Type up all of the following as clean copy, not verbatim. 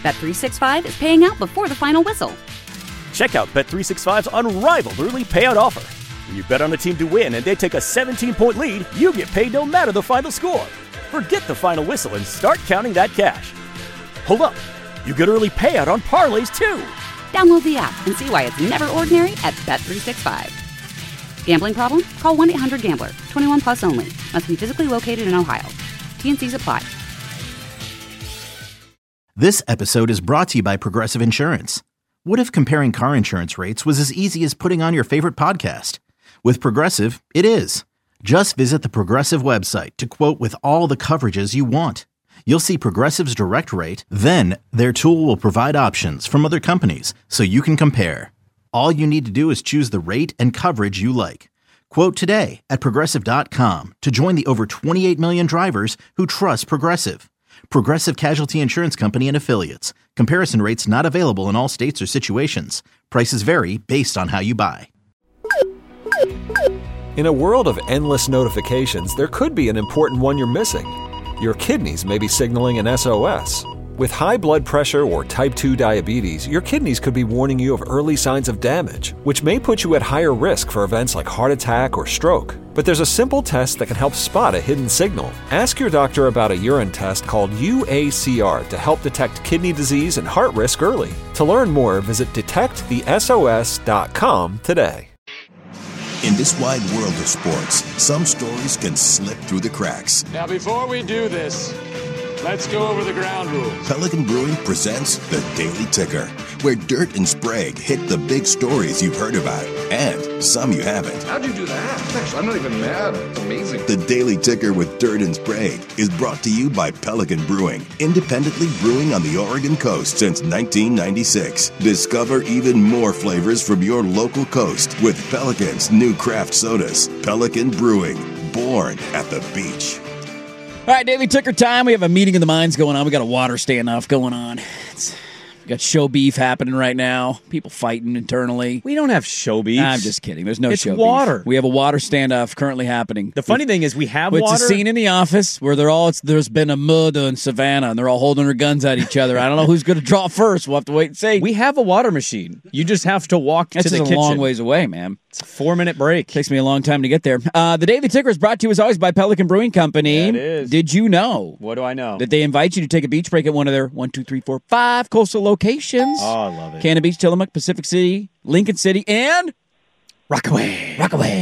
Bet365 is paying out before the final whistle. Check out Bet365's unrivaled early payout offer. When you bet on a team to win and they take a 17-point lead, you get paid no matter the final score. Forget the final whistle and start counting that cash. Hold up. You get early payout on parlays, too. Download the app and see why it's never ordinary at Bet365. Gambling problem? Call 1-800-GAMBLER. 21 plus only. Must be physically located in Ohio. T&Cs apply. This episode is brought to you by Progressive Insurance. What if comparing car insurance rates was as easy as putting on your favorite podcast? With Progressive, it is. Just visit the Progressive website to quote with all the coverages you want. You'll see Progressive's direct rate, then their tool will provide options from other companies so you can compare. All you need to do is choose the rate and coverage you like. Quote today at Progressive.com to join the over 28 million drivers who trust Progressive. Progressive Casualty Insurance Company and Affiliates. Comparison rates not available in all states or situations. Prices vary based on how you buy. In a world of endless notifications, there could be an important one you're missing. Your kidneys may be signaling an SOS. With high blood pressure or type 2 diabetes, your kidneys could be warning you of early signs of damage, which may put you at higher risk for events like heart attack or stroke. But there's a simple test that can help spot a hidden signal. Ask your doctor about a urine test called UACR to help detect kidney disease and heart risk early. To learn more, visit detectthesos.com today. In this wide world of sports, some stories can slip through the cracks. Now, before we do this, let's go over the ground rules. Pelican Brewing presents The Daily Ticker, where Dirt and Sprague hit the big stories you've heard about, and some you haven't. How'd you do that? Actually, I'm not even mad. It's amazing. The Daily Ticker with Dirt and Sprague is brought to you by Pelican Brewing, independently brewing on the Oregon coast since 1996. Discover even more flavors from your local coast with Pelican's new craft sodas. Pelican Brewing, born at the beach. All right, Daily Ticker time. We have a meeting of the minds going on. We got a water standoff going on. We got show beef happening right now. People fighting internally. We don't have show beef. I'm just kidding. There's no show beef. It's water. We have a water standoff currently happening. The funny thing is we have it's water. It's a scene in the office where there's been a murder in Savannah, and they're all holding their guns at each other. I don't know who's going to draw first. We'll have to wait and see. We have a water machine. You just have to walk to the kitchen. That's a long ways away, man. It's a 4-minute break. Takes me a long time to get there. The Daily Ticker is brought to you, as always, by Pelican Brewing Company. Yeah, it is. Did you know? What do I know? That they invite you to take a beach break at one of their 5 coastal locations. Oh, I love it. Cannon Beach, Tillamook, Pacific City, Lincoln City, and Rockaway.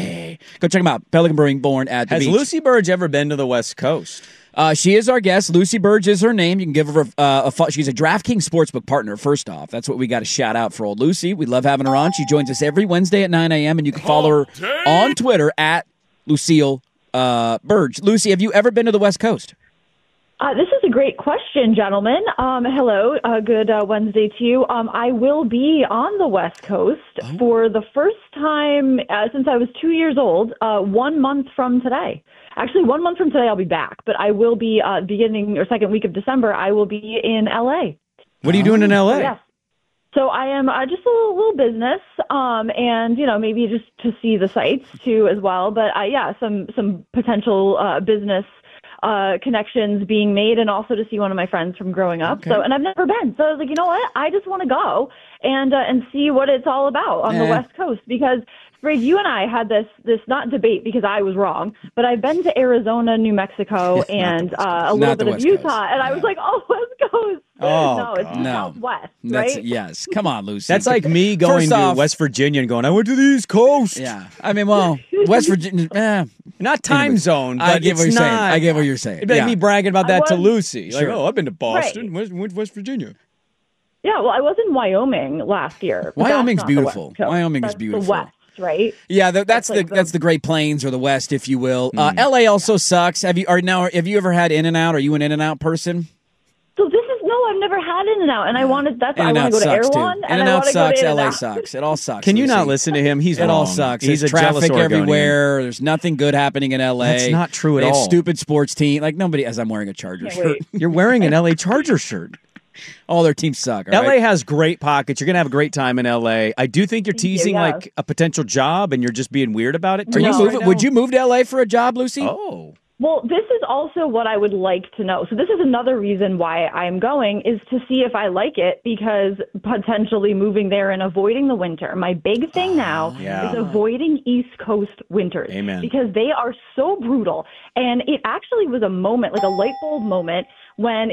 Go check them out. Pelican Brewing, born at the beach. Has Lucy Burge ever been to the West Coast? She is our guest. Lucy Burge is her name. You can give her she's a DraftKings Sportsbook partner, first off. That's what we got to shout out for old Lucy. We love having her on. She joins us every Wednesday at 9 a.m., and you can follow her on Twitter at Lucille Burge. Lucy, have you ever been to the West Coast? This is a great question, gentlemen. Hello. Good Wednesday to you. I will be on the West Coast for the first time since I was 2 years old, 1 month from today. Actually, 1 month from today, I'll be back. But I will be beginning or second week of December, I will be in L.A. What are you doing in L.A.? Yes. So I am just a little business, and, maybe just to see the sights, too, as well. But, some potential business connections being made, and also to see one of my friends from growing up. Okay. So, and I've never been. So I was like, you know what? I just want to go and see what it's all about on the West Coast, because Sprague, you and I had this not debate because I was wrong, but I've been to Arizona, New Mexico, and a little bit of Utah, and I was like, oh, West Coast. Oh, no, it's Southwest, right? Yes. Come on, Lucy. That's like me going to West Virginia and going, I went to the East Coast. Yeah. I mean, well, West Virginia, not time zone, but I get what you're saying. I get what you're saying. It'd be like me bragging about that to Lucy. Sure. Like, I've been to Boston, went to West Virginia. Yeah, well, I was in Wyoming last year. Wyoming's beautiful. Wyoming is beautiful. The West. Right? Yeah, that's the Great Plains or the West, if you will. LA also sucks. Have you ever had In-N-Out? Are you an In-N-Out person? So I've never had In-N-Out, and I want to go to Erewhon. In-N-Out sucks. LA sucks. It all sucks. Can you not listen to him? It all sucks. He's There's traffic everywhere. There's nothing good happening in LA. That's not true at all. all. They have stupid sports team. Like nobody, as I'm wearing a Charger shirt. You're wearing an LA Charger shirt. All their teams suck. LA has great pockets. You're going to have a great time in LA. I do think you're teasing like a potential job and you're just being weird about it. Would you move to LA for a job, Lucy? Oh. Well, this is also what I would like to know. So this is another reason why I'm going, is to see if I like it, because potentially moving there and avoiding the winter. My big thing now is avoiding East Coast winters. Amen. Because they are so brutal. And it actually was a moment, like a light bulb moment, when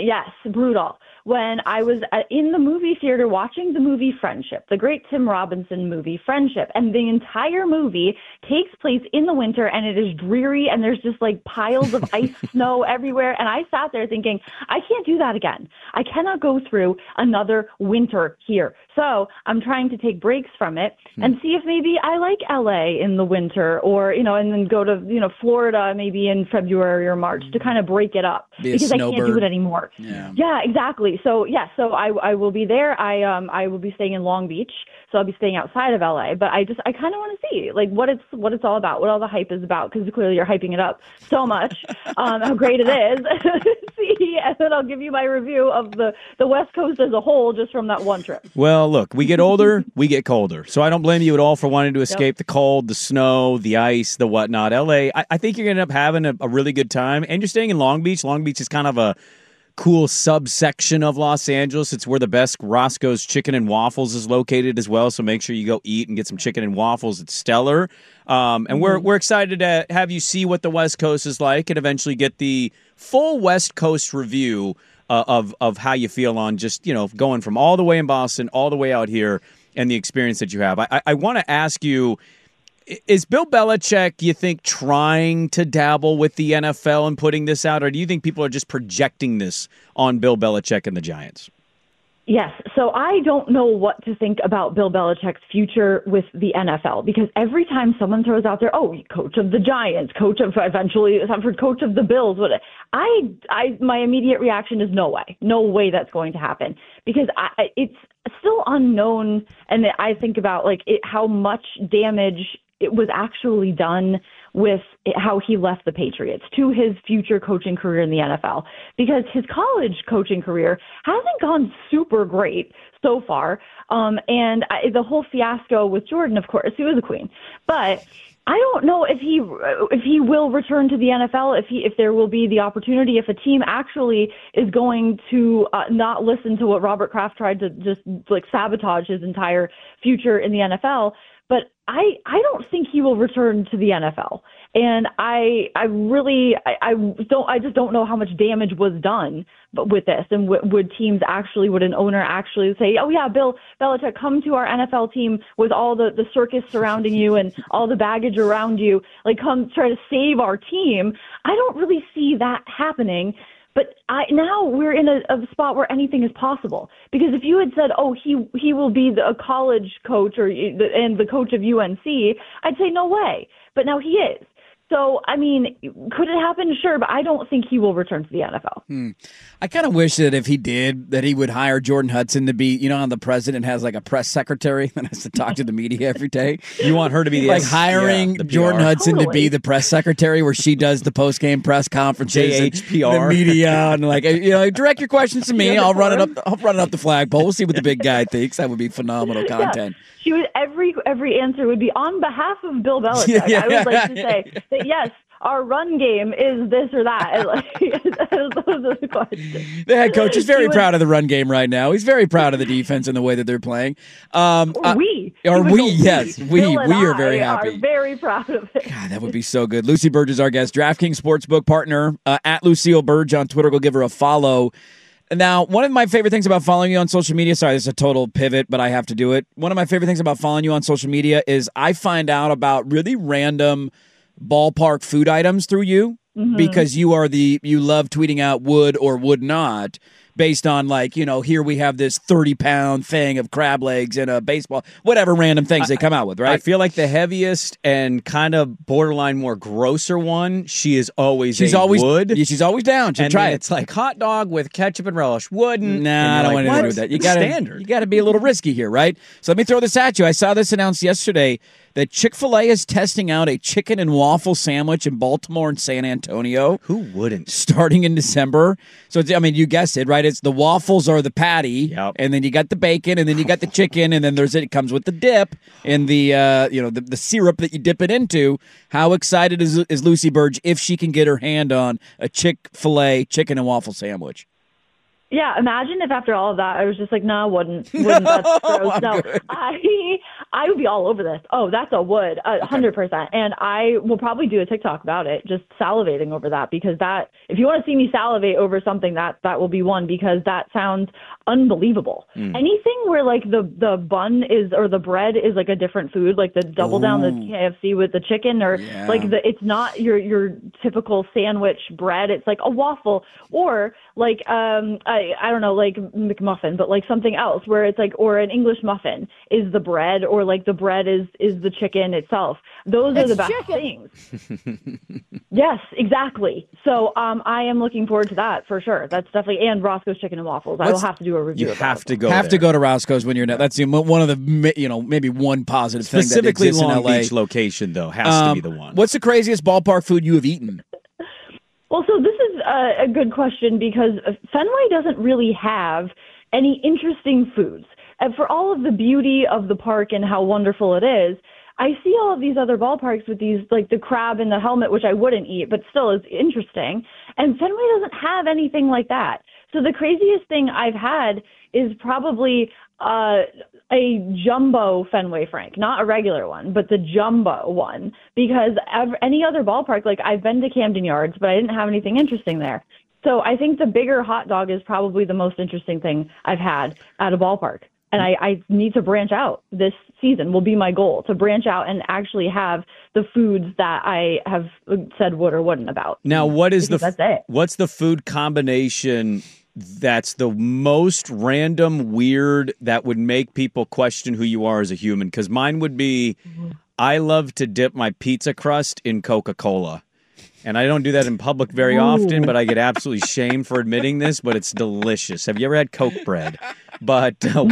I was in the movie theater watching the movie Friendship, the great Tim Robinson movie Friendship, and the entire movie takes place in the winter, and it is dreary, and there's just like piles of ice snow everywhere, and I sat there thinking, I can't do that again. I cannot go through another winter here. So I'm trying to take breaks from it and see if maybe I like LA in the winter, or, and then go to, Florida maybe in February or March to kind of break it up, because I can't do it anymore. Yeah, exactly. So I will be there. I will be staying in Long Beach, so I'll be staying outside of LA. But I kind of want to see like what it's all about, what all the hype is about, because clearly you're hyping it up so much, how great it is. See, and then I'll give you my review of the West Coast as a whole, just from that one trip. Well, look, we get older, we get colder. So I don't blame you at all for wanting to escape the cold, the snow, the ice, the whatnot. LA, I think you're going to end up having a really good time, and you're staying in Long Beach. Long Beach is kind of a cool subsection of Los Angeles. It's where the best Roscoe's Chicken and Waffles is located as well, so make sure you go eat and get some chicken and waffles. It's stellar. And we're excited to have you see what the West Coast is like and eventually get the full West Coast review of how you feel on just, going from all the way in Boston, all the way out here, and the experience that you have. I want to ask you, is Bill Belichick, you think, trying to dabble with the NFL and putting this out, or do you think people are just projecting this on Bill Belichick and the Giants? Yes. So I don't know what to think about Bill Belichick's future with the NFL, because every time someone throws out there, coach of the Giants, coach of the Bills, my immediate reaction is no way that's going to happen, because it's still unknown. And I think about how much damage it was actually done with how he left the Patriots to his future coaching career in the NFL, because his college coaching career hasn't gone super great so far. And the whole fiasco with Jordan, of course, he was a queen, but I don't know if he will return to the NFL, if there will be the opportunity, if a team actually is going to not listen to what Robert Kraft tried to just sabotage his entire future in the NFL. But I don't think he will return to the NFL. And I just don't know how much damage was done with this. And would an owner actually say, oh yeah, Bill Belichick, come to our NFL team with all the circus surrounding you and all the baggage around you, come try to save our team. I don't really see that happening. But now we're in a spot where anything is possible. Because if you had said, he will be a college coach and the coach of UNC, I'd say no way. But now he is. So, could it happen? Sure, but I don't think he will return to the NFL. I kind of wish that if he did, that he would hire Jordan Hudson to be, how the president has a press secretary that has to talk to the media every day. You want her to be the hiring Jordan Hudson to be the press secretary, where she does the post-game press conferences, JHPR, the media, and direct your questions to me. I'll run it up the flagpole. We'll see what the big guy thinks. That would be phenomenal content. Yeah. She would every answer would be on behalf of Bill Belichick. I would like to say that yes, our run game is this or that. Those are the questions. The head coach is very proud of the run game right now. He's very proud of the defense and the way that they're playing. We are very happy. Are very proud of it. God, that would be so good. Lucy Burge is our guest, DraftKings Sportsbook partner, at Lucille Burge on Twitter. Go give her a follow. Now, one of my favorite things about following you on social media, sorry, this is a total pivot, but I have to do it. One of my favorite things about following you on social media is I find out about really random ballpark food items through you, because you love tweeting out would or would not based on here we have this 30-pound thing of crab legs and a baseball, whatever random things they come out with, right? I feel like the heaviest and kind of borderline more grosser one, she's always would. Yeah, she's always down. She'll try it. It's like hot dog with ketchup and relish. Wouldn't. Nah, I don't want to do that. You got to be a little risky here, right? So let me throw this at you. I saw this announced yesterday that Chick-fil-A is testing out a chicken and waffle sandwich in Baltimore and San Antonio. Who wouldn't? Starting in December. So, you guessed it, right? it's the waffles are the patty, and then you got the bacon, and then you got the chicken, and then it comes with the dip and the the syrup that you dip it into. How excited is Lucy Burge if she can get her hand on a Chick-fil-A chicken and waffle sandwich? Yeah, imagine if after all of that I was just like, no, wouldn't. That's gross. No, I would be all over this. Oh, that's a would, 100%. And I will probably do a TikTok about it, just salivating over that, because that, if you want to see me salivate over something, that will be one, because that sounds unbelievable. Anything where like the bun is, or the bread is like a different food, like the double down the KFC with the chicken, or like it's not your typical sandwich bread. It's like a waffle, or like I don't know, like McMuffin, but like something else where it's like, or an English muffin is the bread, or like the bread is the chicken itself. Those are the best things. Yes, exactly. So I am looking forward to that for sure. That's definitely, and Roscoe's Chicken and Waffles. I will have to do a review. You have to go. To go to Roscoe's when you're not. That's one of the maybe one positive thing that specifically exists Long in LA. Beach location though has to be the one. What's the craziest ballpark food you have eaten? Well, so this is a good question, because Fenway doesn't really have any interesting foods. And for all of the beauty of the park and how wonderful it is, I see all of these other ballparks with these, like the crab in the helmet, which I wouldn't eat, but still is interesting. And Fenway doesn't have anything like that. So the craziest thing I've had is probably a jumbo Fenway Frank, not a regular one, but the jumbo one, because any other ballpark, like I've been to Camden Yards, but I didn't have anything interesting there. So I think the bigger hot dog is probably the most interesting thing I've had at a ballpark. And I need to branch out this season, will be my goal, to branch out and actually have the foods that I have said would or wouldn't about. Now, what's the food combination that's the most random, weird, that would make people question who you are as a human? Because mine would be, I love to dip my pizza crust in Coca-Cola. And I don't do that in public very often, but I get absolutely shamed for admitting this, but it's delicious. Have you ever had Coke bread? But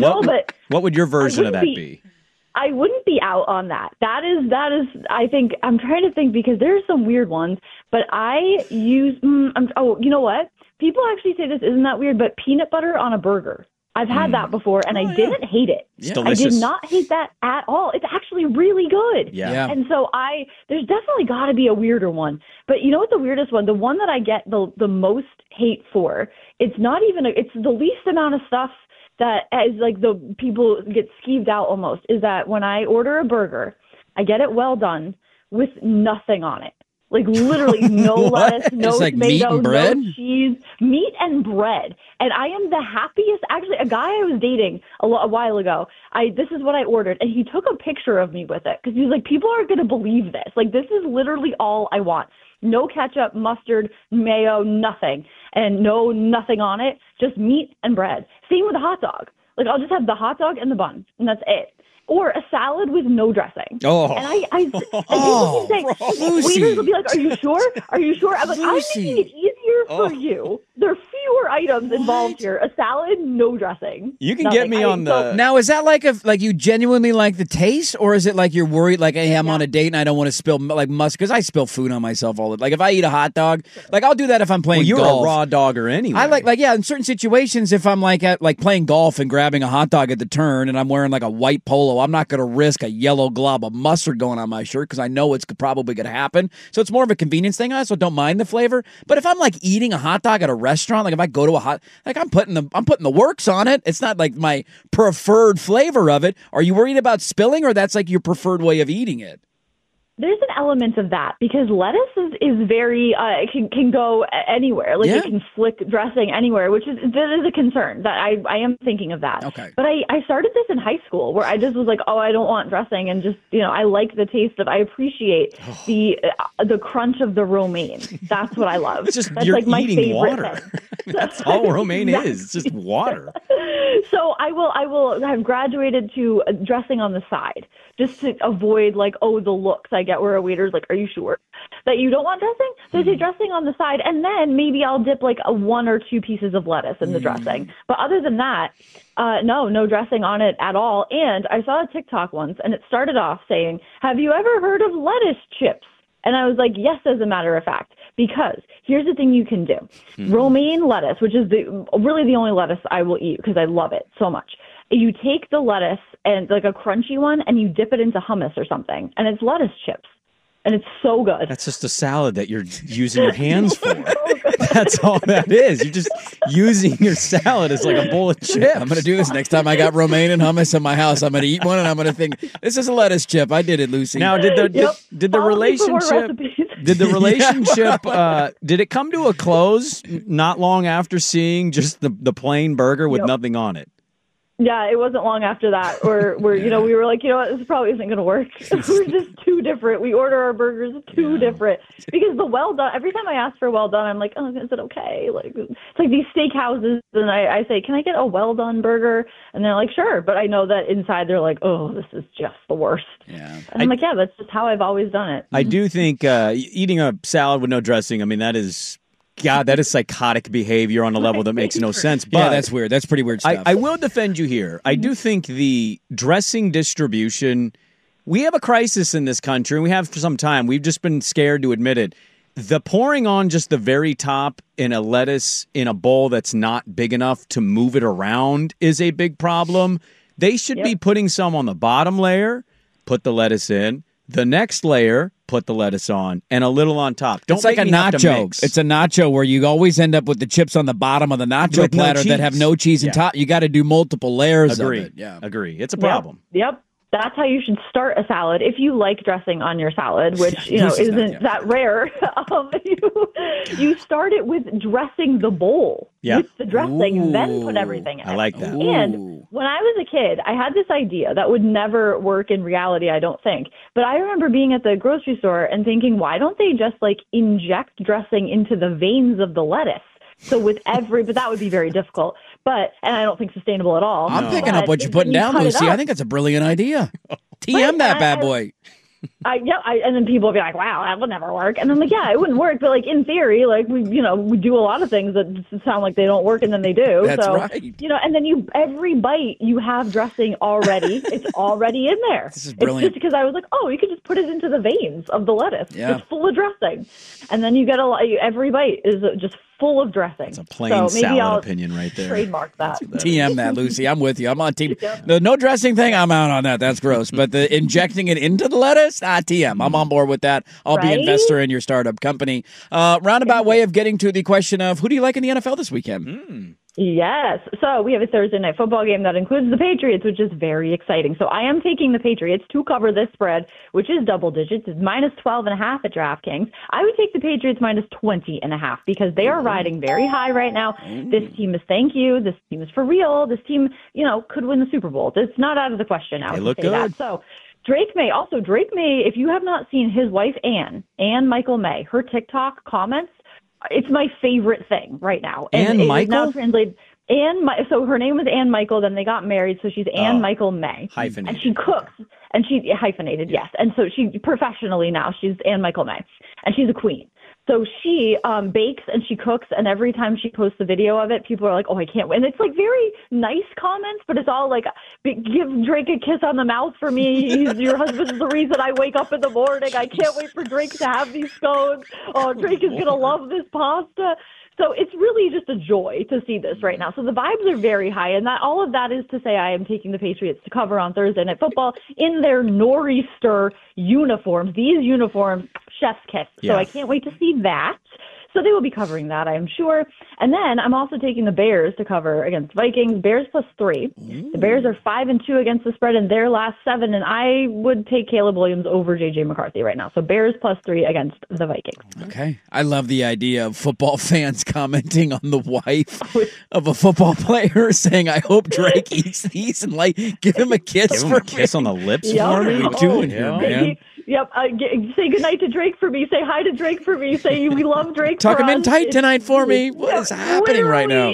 what would your version of that be? I wouldn't be out on that. That is. I think I'm trying to think, because there's some weird ones, but I use. You know what? People actually say this isn't that weird, but peanut butter on a burger. I've had that before, and I didn't hate it. It's delicious. I did not hate that at all. It's actually really good. Yeah. And so there's definitely got to be a weirder one. But you know what the weirdest one, the one that I get the most hate for, it's not even, it's the least amount of stuff that is like the people get skeeved out almost, is that when I order a burger, I get it well done with nothing on it. Like literally no lettuce, no like tomato, no cheese, meat and bread. And I am the happiest. Actually, a guy I was dating a while ago, this is what I ordered, and he took a picture of me with it, because he's like, people aren't going to believe this. Like, this is literally all I want. No ketchup, mustard, mayo, nothing. And nothing on it, just meat and bread. Same with a hot dog. Like, I'll just have the hot dog and the bun, and that's it. Or a salad with no dressing. Oh. And I waiters will be like, are you sure? Are you sure? I'm like, I'm making it easier for you. There are fewer items involved here. A salad, no dressing. You can get me on the... Now, is that like you genuinely like the taste, or is it like you're worried, like, hey, I'm on a date and I don't want to spill, like, because I spill food on myself all the time. Like, if I eat a hot dog, like, I'll do that if I'm playing golf. You're a raw dogger anyway. I in certain situations, if I'm like playing golf and grabbing a hot dog at the turn and I'm wearing like a white polo, I'm not going to risk a yellow glob of mustard going on my shirt, because I know it's probably going to happen. So it's more of a convenience thing. I also don't mind the flavor. But if I'm like eating a hot dog at a restaurant, like if I go to I'm putting the works on it. It's not like my preferred flavor of it. Are you worried about spilling, or that's like your preferred way of eating it? There's an element of that, because lettuce is very can go anywhere. Like it can flick dressing anywhere, that is a concern that I am thinking of that. Okay. But I started this in high school, where I just was like, I don't want dressing, and just I like the taste I appreciate the crunch of the romaine. That's what I love. It's just that's you're like my eating favorite water. thing. That's all romaine is. It's just water. So I will have graduated to dressing on the side, just to avoid the looks I get where a waiter's like, are you sure that you don't want dressing? So I say dressing on the side, and then maybe I'll dip like one or two pieces of lettuce in the dressing. But other than that, no dressing on it at all. And I saw a TikTok once, and it started off saying, have you ever heard of lettuce chips? And I was like, yes, as a matter of fact, Because here's the thing you can do. Romaine lettuce, which is really the only lettuce I will eat because I love it so much. You take the lettuce and like a crunchy one and you dip it into hummus or something, and it's lettuce chips. And it's so good. That's just a salad that you're using your hands for. That's all that is. You're just using your salad as like a bowl of chips. I'm going to do this next time I got romaine and hummus in my house. I'm going to eat one and I'm going to think, this is a lettuce chip. I did it, Lucy. Now, did the relationship did it come to a close not long after seeing just the plain burger with nothing on it? Yeah, it wasn't long after that where we were like, this probably isn't going to work. We're just too different. We order our burgers too different because the well done. Every time I ask for well done, I'm like, oh, is it okay? Like it's like these steakhouses, and I say, can I get a well done burger? And they're like, sure, but I know that inside they're like, oh, this is just the worst. Yeah, and I'm like, yeah, that's just how I've always done it. I do think eating a salad with no dressing. I mean, that is. God, that is psychotic behavior on a level that makes no sense. But yeah, that's weird. That's pretty weird stuff. I will defend you here. I do think the dressing distribution, we have a crisis in this country, and we have for some time. We've just been scared to admit it. The pouring on just the very top in a lettuce in a bowl that's not big enough to move it around is a big problem. They should be putting some on the bottom layer, put the lettuce in, the next layer, put the lettuce on, and a little on top. It's like a nacho. It's a nacho where you always end up with the chips on the bottom of the nacho platter that have no cheese on top. You got to do multiple layers of it. Yeah, agree. It's a problem. Yep. That's how you should start a salad. If you like dressing on your salad, which isn't that rare, you start it with dressing the bowl with the dressing, then put everything in. I like that. And when I was a kid, I had this idea that would never work in reality, I don't think. But I remember being at the grocery store and thinking, why don't they just like inject dressing into the veins of the lettuce? So with but that would be very difficult. And I don't think sustainable at all. I'm picking up what you're putting down, Lucy. I think that's a brilliant idea. TM that bad boy. And then people will be like, wow, that would never work. And I'm like, yeah, it wouldn't work. But like in theory, like we do a lot of things that sound like they don't work and then they do. That's right. And then every bite you have dressing already. It's already in there. This is brilliant. It's just because I was like, oh, you could just put it into the veins of the lettuce. Yeah. It's full of dressing. And then you get every bite is just full of dressing. It's a plain salad opinion right there. Trademark that. TM that, Lucy. I'm with you. I'm on team. The no dressing thing, I'm out on that. That's gross. But the injecting it into the lettuce, TM. I'm on board with that. I'll be an investor in your startup company. Roundabout way of getting to the question of who do you like in the NFL this weekend? Yes. So we have a Thursday night football game that includes the Patriots, which is very exciting. So I am taking the Patriots to cover this spread, which is double digits. It's minus 12.5 at DraftKings. I would take the Patriots minus 20.5 because they are riding very high right now. This team is thank you. This team is for real. This team, could win the Super Bowl. It's not out of the question now. They look good. That. So Drake May, if you have not seen his wife, Ann Michael May, her TikTok comments, it's my favorite thing right now. And Ann Michael? Now translated. So her name was Ann Michael, then they got married, so she's Ann Michael May. Hyphenated. And she cooks, and she hyphenated, yes. And so she professionally now, she's Ann Michael May, and she's a queen. So she bakes and she cooks, and every time she posts a video of it, people are like, oh, I can't wait. And it's like very nice comments, but it's all like, give Drake a kiss on the mouth for me. Your husband's the reason I wake up in the morning. I can't wait for Drake to have these scones. Oh, Drake is going to love this pasta. So it's really just a joy to see this right now. So the vibes are very high, and all of that is to say I am taking the Patriots to cover on Thursday Night Football in their nor'easter uniforms. These uniforms, chef's kiss. Yeah. So I can't wait to see that. So they will be covering that, I am sure. And then I'm also taking the Bears to cover against Vikings. Bears +3. The Bears are 5-2 against the spread in their last 7, and I would take Caleb Williams over J.J. McCarthy right now. So Bears +3 against the Vikings. Okay. I love the idea of football fans commenting on the wife of a football player saying, I hope Drake eats these and give him a kiss. Give him a kiss on the lips for me. What are you doing here, man? Yep. Say goodnight to Drake for me. Say hi to Drake for me. Say we love Drake Tuck for him us. in tight tonight for me. What is happening right now?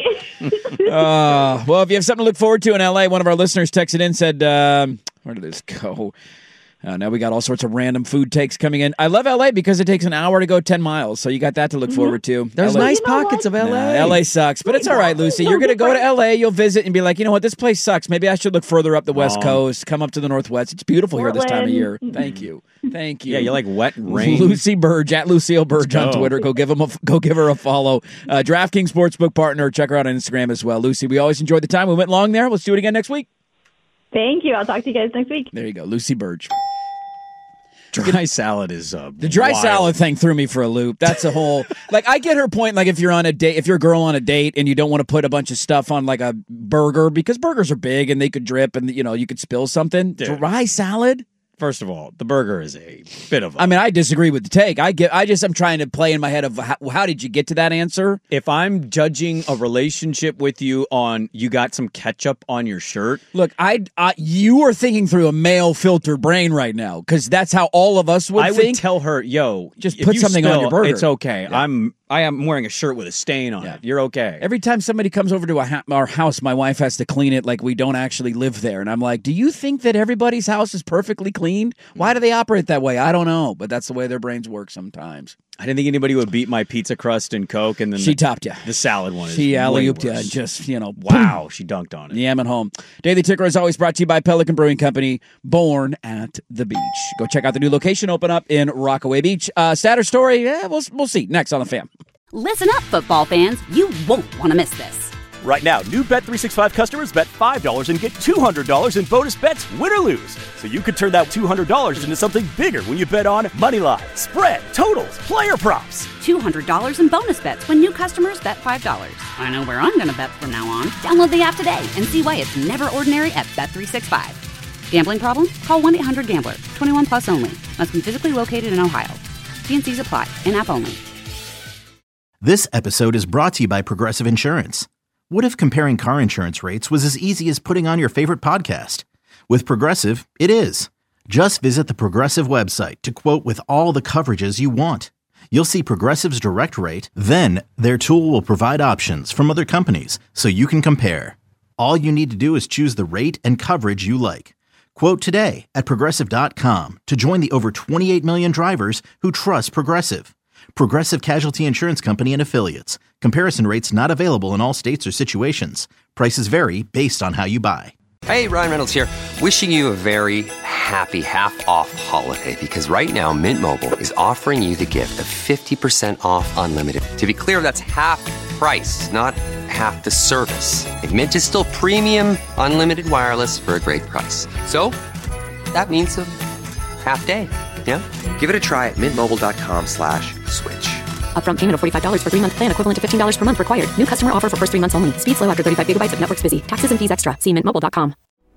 Well, if you have something to look forward to in L.A., one of our listeners texted in and said, where did this go? Now we got all sorts of random food takes coming in. I love LA because it takes an hour to go 10 miles, so you got that to look forward to. There's LA. nice pockets of LA. Nah, LA sucks, but it's all right, Lucy. You're going to go to LA, you'll visit and be like, you know what, this place sucks. Maybe I should look further up the West Coast, come up to the Northwest. It's beautiful here this time of year. Thank you. Thank you. Yeah, you like wet and rain. Lucy Burge, at Lucille Burge on Twitter. Go give her a follow. DraftKings Sportsbook partner. Check her out on Instagram as well. Lucy, we always enjoyed the time. We went long there. Let's do it again next week. Thank you. I'll talk to you guys next week. There you go. Lucy Burge. Dry salad is the dry salad thing threw me for a loop. That's a whole like I get her point. Like if you're on a date, if you're a girl on a date and you don't want to put a bunch of stuff on like a burger because burgers are big and they could drip and you could spill something. Dude. Dry salad. First of all, the burger is a bit of I mean, I disagree with the take. I'm trying to play in my head of how did you get to that answer? If I'm judging a relationship with you on you got some ketchup on your shirt. Look, you are thinking through a male filtered brain right now because that's how all of us would think. I would tell her, yo, just put something on your burger. It's okay. Yeah. I am wearing a shirt with a stain on it. You're okay. Every time somebody comes over to our house, my wife has to clean it like we don't actually live there. And I'm like, do you think that everybody's house is perfectly cleaned? Why do they operate that way? I don't know. But that's the way their brains work sometimes. I didn't think anybody would beat my pizza crust and Coke. And then she topped you. The salad one is She alley-ooped you. worse. Just, wow, she dunked on it. Yeah, I'm at home. Daily Ticker is always brought to you by Pelican Brewing Company, born at the beach. Go check out the new location open up in Rockaway Beach. Sadder story, we'll see. Next on The Fan. Listen up, football fans. You won't want to miss this. Right now, new Bet365 customers bet $5 and get $200 in bonus bets, win or lose. So you could turn that $200 into something bigger when you bet on moneyline, spread, totals, player props. $200 in bonus bets when new customers bet $5. I know where I'm going to bet from now on. Download the app today and see why it's never ordinary at Bet365. Gambling problem? Call 1-800-GAMBLER. 21 plus only. Must be physically located in Ohio. T&Cs apply. In-app only. This episode is brought to you by Progressive Insurance. What if comparing car insurance rates was as easy as putting on your favorite podcast? With Progressive, it is. Just visit the Progressive website to quote with all the coverages you want. You'll see Progressive's direct rate, then their tool will provide options from other companies so you can compare. All you need to do is choose the rate and coverage you like. Quote today at Progressive.com to join the over 28 million drivers who trust Progressive. Progressive Casualty Insurance Company and Affiliates. Comparison rates not available in all states or situations. Prices vary based on how you buy. Hey, Ryan Reynolds here. Wishing you a very happy half-off holiday because right now Mint Mobile is offering you the gift of 50% off unlimited. To be clear, that's half price, not half the service. And Mint is still premium unlimited wireless for a great price. So that means a half day. Yeah? Give it a try at mintmobile.com/switch. Upfront payment of $45 for 3-month plan, equivalent to $15 per month required. New customer offer for first 3 months only. Speed slow after 35 gigabytes if network's busy. Taxes and fees extra. See mintmobile.com.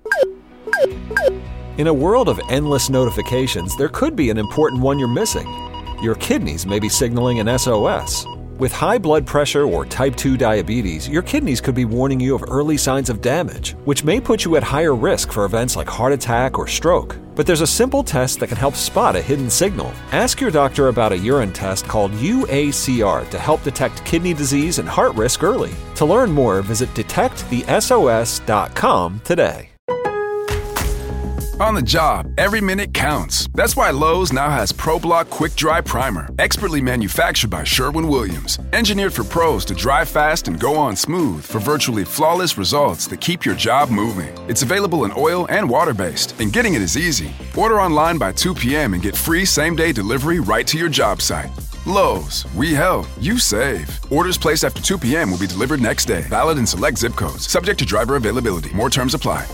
In a world of endless notifications, there could be an important one you're missing. Your kidneys may be signaling an SOS. With high blood pressure or type 2 diabetes, your kidneys could be warning you of early signs of damage, which may put you at higher risk for events like heart attack or stroke. But there's a simple test that can help spot a hidden signal. Ask your doctor about a urine test called UACR to help detect kidney disease and heart risk early. To learn more, visit detectthesos.com today. On the job, every minute counts. That's why Lowe's now has ProBlock Quick Dry Primer, expertly manufactured by Sherwin-Williams. Engineered for pros to dry fast and go on smooth for virtually flawless results that keep your job moving. It's available in oil and water-based, and getting it is easy. Order online by 2 p.m. and get free same-day delivery right to your job site. Lowe's, we help, you save. Orders placed after 2 p.m. will be delivered next day. Valid in select zip codes. Subject to driver availability. More terms apply.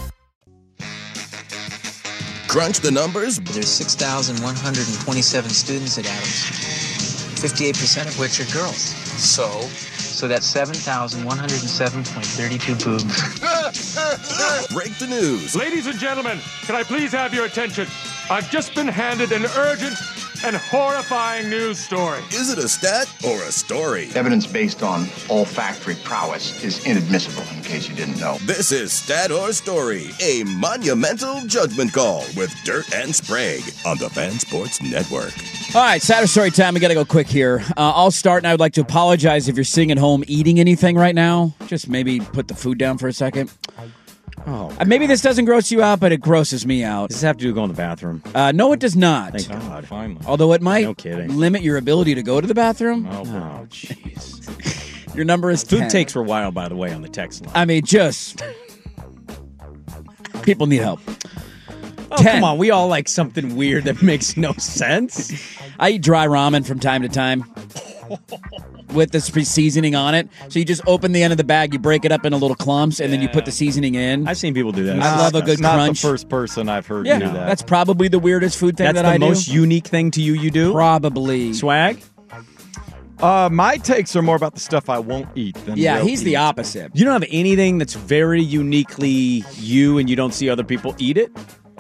Crunch the numbers. There's 6,127 students at Adams, 58% of which are girls. So that's 7,107.32 boobs. Break the news. Ladies and gentlemen, can I please have your attention? I've just been handed an urgent and horrifying news story. Is it a stat or a story? Evidence based on olfactory prowess is inadmissible, in case you didn't know. This is Stat or Story, a monumental judgment call with Dirt and Sprague on the Fan Sports Network. All right, Saturday story time. We got to go quick here. I'll start, and I would like to apologize if you're sitting at home eating anything right now. Just maybe put the food down for a second. Oh, maybe this doesn't gross you out, but it grosses me out. Does this have to do with going to the bathroom? No, it does not. Thank God. Finally. Although it might No kidding. limit your ability to go to the bathroom. Oh, jeez. Your number is 10. Food takes for a while, by the way, on the text line. I mean, just people need help. Oh, come on. We all like something weird that makes no sense. I eat dry ramen from time to time with this seasoning on it. So you just open the end of the bag, you break it up into little clumps, and then you put the seasoning in. I've seen people do that. I love a good not crunch. the first person I've heard Yeah, do that. that's probably the weirdest food thing That's that the I do. most unique thing to you do? Probably. Swag? My takes are more about the stuff I won't eat than Yeah, will he's eat. the opposite. You don't have anything that's very uniquely you and you don't see other people eat it?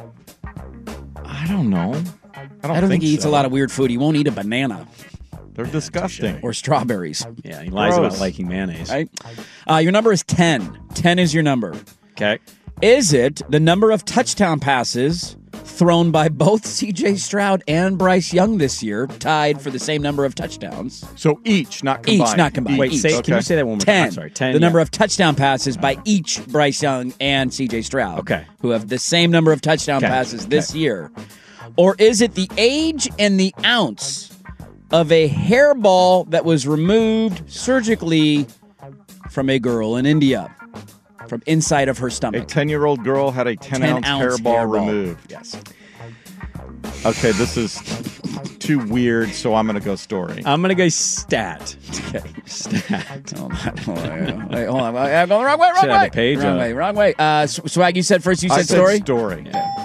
I don't know. I don't think he eats a lot of weird food. He won't eat a banana. They're disgusting. Or strawberries. Yeah, he lies Gross. about liking mayonnaise. Right? Your number is 10. 10 is your number. Okay. Is it the number of touchdown passes thrown by both C.J. Stroud and Bryce Young this year, tied for the same number of touchdowns? So each, not combined. Each, not combined. Wait, Each. can you say that one more 10. time? I'm sorry, 10. The number of touchdown passes by each Bryce Young and C.J. Stroud. Okay. Who have the same number of touchdown passes this year. Or is it the age and the ounce of a hairball that was removed surgically from a girl in India, from inside of her A stomach? 10-year-old girl had a 10-ounce hairball removed. Yes. Okay, this is too weird, so I'm going to go story. I'm going to go stat. Okay. Stat. Hold on. Wait, hold on. I'm going the wrong way. Should have the page Wrong up. way. Wrong way. Swag, you said first. You I said story. Story.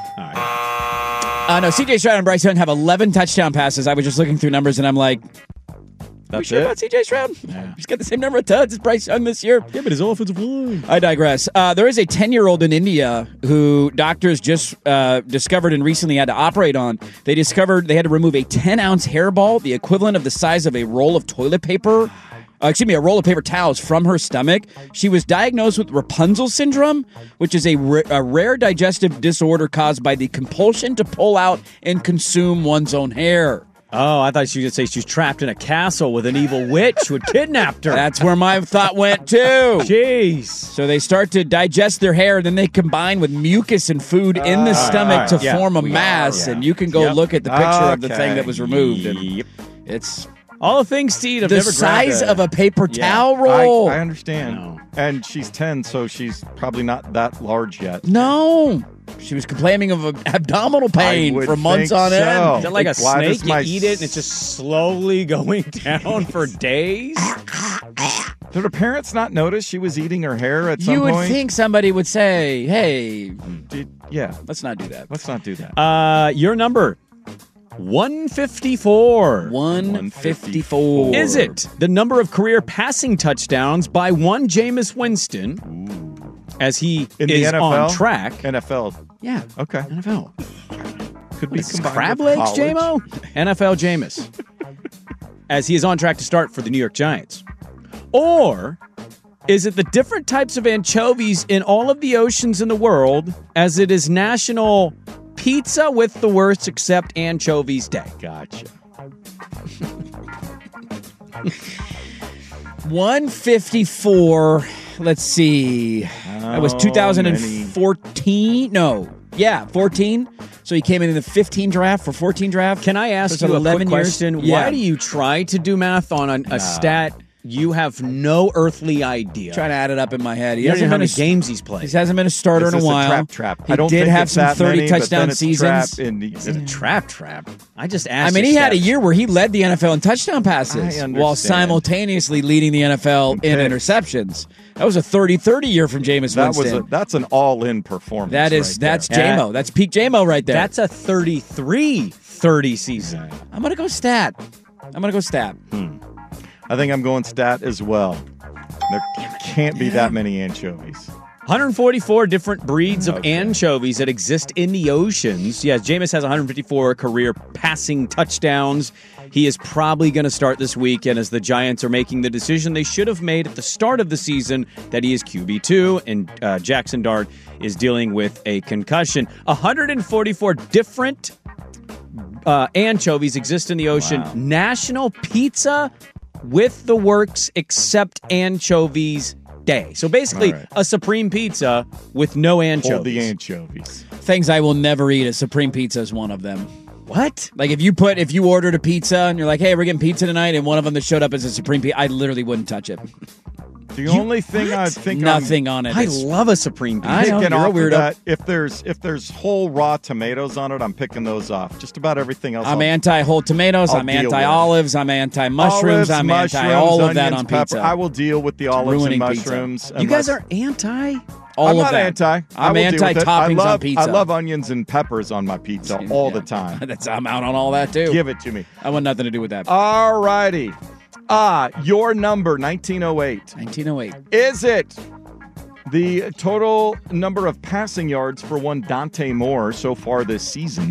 No, C.J. Stroud and Bryce Young have 11 touchdown passes. I was just looking through numbers, and I'm like, That's sure it? about C.J. Stroud? Yeah. He's got the same number of tuds as Bryce Young this year. Yeah, but his offensive line. I digress. There is a 10-year-old in India who doctors just discovered and recently had to operate on. They discovered they had to remove a 10-ounce hairball, the equivalent of the size of a roll of toilet paper. A roll of paper towels from her stomach. She was diagnosed with Rapunzel syndrome, which is a rare digestive disorder caused by the compulsion to pull out and consume one's own hair. Oh, I thought she was going to say she's trapped in a castle with an evil witch who had kidnapped her. That's where my thought went, too. Jeez. So they start to digest their hair, then they combine with mucus and food in the stomach to form a mass, and you can go look at the picture of the thing that was removed. And it's... all the things to eat. I've the never size grabbed of a paper towel roll. I understand. And she's 10, so she's probably not that large yet. No. She was complaining of abdominal pain for months on end. Is that like a snake? You eat it and it's just slowly going down for days? Did her parents not notice she was eating her hair at some You would point? think somebody would say, hey, let's not do that. Let's not do that. Your number. 154. 154. Is it the number of career passing touchdowns by one Jameis Winston as he In is the NFL? on track? NFL. Yeah. Okay. NFL. Could be combined Crab with legs, college. J-Mo? NFL Jameis. As he is on track to start for the New York Giants. Or is it the different types of anchovies in all of the oceans in the world as it is National Pizza with the Worst Except Anchovies Day? Gotcha. 154. Let's see. That was 2014. No. Yeah, 14. So he came in the 15 draft for 14 draft. Can I ask So you a 11 quick years? question? Yeah. Why do you try to do math on a stat you have no earthly idea? Trying to add it up in my head. You don't know how many games he's played. He hasn't been a starter Is in a this while. trap? He I don't did think have it's some that 30 many, but touchdown then it's seasons. Is it a trap? I just asked. I mean, you he had a stats. year where he led the NFL in touchdown passes I understand. while simultaneously leading the NFL in interceptions. That was a 30-30 year from Jameis Winston. That's an all-in performance. That's J-Mo. That's peak J-Mo right there. That's a 33-30 season. I'm going to go stat. I think I'm going stat as well. There can't be that many anchovies. 144 different breeds of anchovies that exist in the oceans. Yes, Jameis has 154 career passing touchdowns. He is probably going to start this weekend as the Giants are making the decision they should have made at the start of the season that he is QB2 and Jackson Dart is dealing with a concussion. 144 different anchovies exist in the ocean. National Pizza with the Works Except Anchovies day. So basically, All right. a supreme pizza with no anchovies. Hold the anchovies. Things I will never eat. A supreme pizza is one of them. What? Like if you ordered a pizza and you're like, hey, we're getting pizza tonight, and one of them that showed up as a supreme pizza, I literally wouldn't touch it. The only thing I think nothing on it. I love a supreme pizza. I know, Picking you're a off of weirdo. that, if there's whole raw tomatoes on it, I'm picking those off. Just about everything else. I'm anti-whole tomatoes. I'll I'm deal with anti-olives. I'm anti-mushrooms. Olives, I'm mushrooms, anti-all of that onions, on pepper. pizza. I will deal with the olives and ruining pizza. mushrooms. You guys are anti? All I'm of not that. anti. I I'm will deal with it. anti-toppings I love, on pizza. I love onions and peppers on my pizza all the time. I'm out on all that too. Give it to me. I want nothing to do with that. All righty. Your number, 1908. 1908. Is it the total number of passing yards for one Dante Moore so far this season?